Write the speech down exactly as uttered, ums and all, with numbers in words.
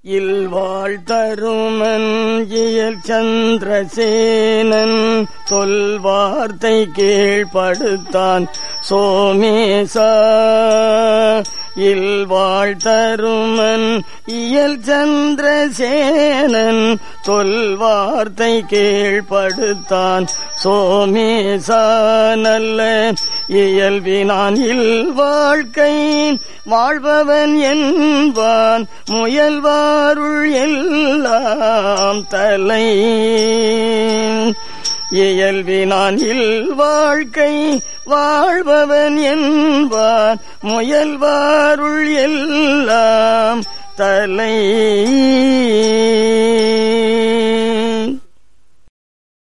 இல்வாழ் தருமன் இயல் சந்திரசேனன் சொல்வார்த்தை கீழ்ப்படுத்தான் சோமேசா. இல்வாழ் தருமன் இயல் சந்திரசேனன் சொல்வார்த்தை கீழ்ப்படுத்தான் சோமேசா. நல்ல இயல்பினான் இல் வாழ்க்கை வாழ்பவன் என்பான் முயல்வாருள் எல்லாம் தலை. இயல்பினான் இல் வாழ்க்கை வாழ்பவன் என்பான் முயல்வாருள் எல்லாம் தலை.